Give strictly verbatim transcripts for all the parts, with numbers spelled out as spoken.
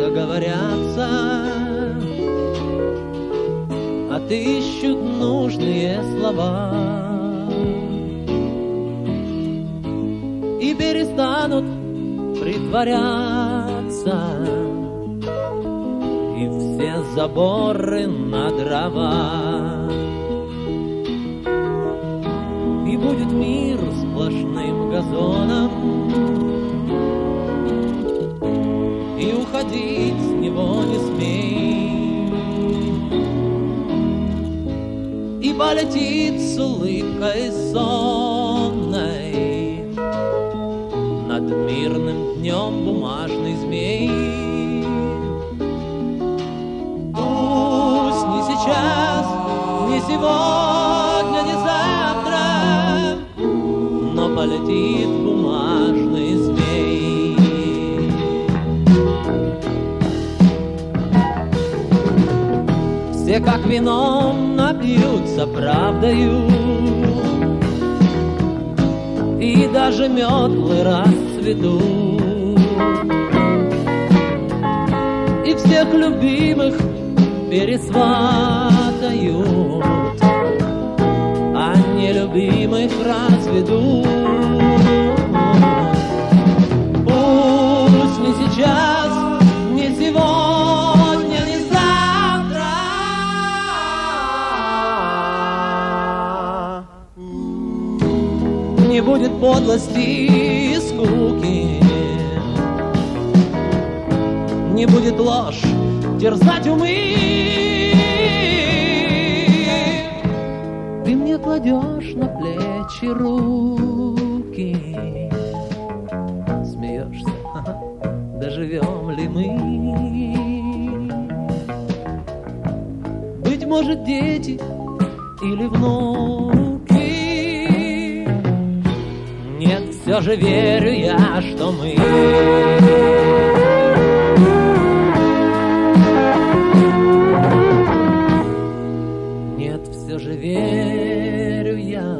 проговорятся, отыщут нужные слова и перестанут притворяться, и все заборы на дрова, и будет мир сплошным газоном, и уходить с него не смей, и полетит с улыбкой сонной над мирным днем бумажный змей. Пусть не сейчас, не сегодня, не завтра, но полетит бумажный змей. Все как вином напьются правдою, и даже метлы расцветут, и всех любимых пересватают, а нелюбимых разведут. Пусть не сейчас, не сегодня, не завтра, не будет подлости и скуки, не будет ложь терзать умы. Ты мне кладешь на плечи руки, смеешься, доживем ли мы? Быть может, дети или внуки, нет, все же верю я, что мы. Все же верю я,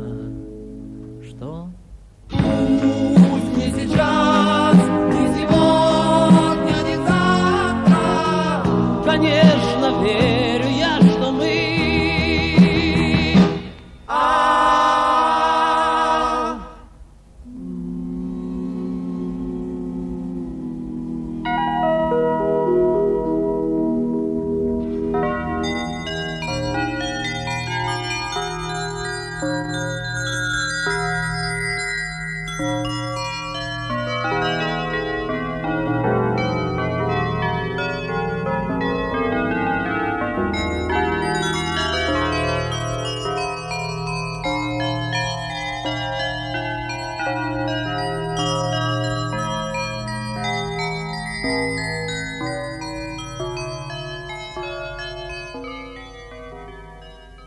что пусть не сейчас, не сегодня, не завтра, конечно.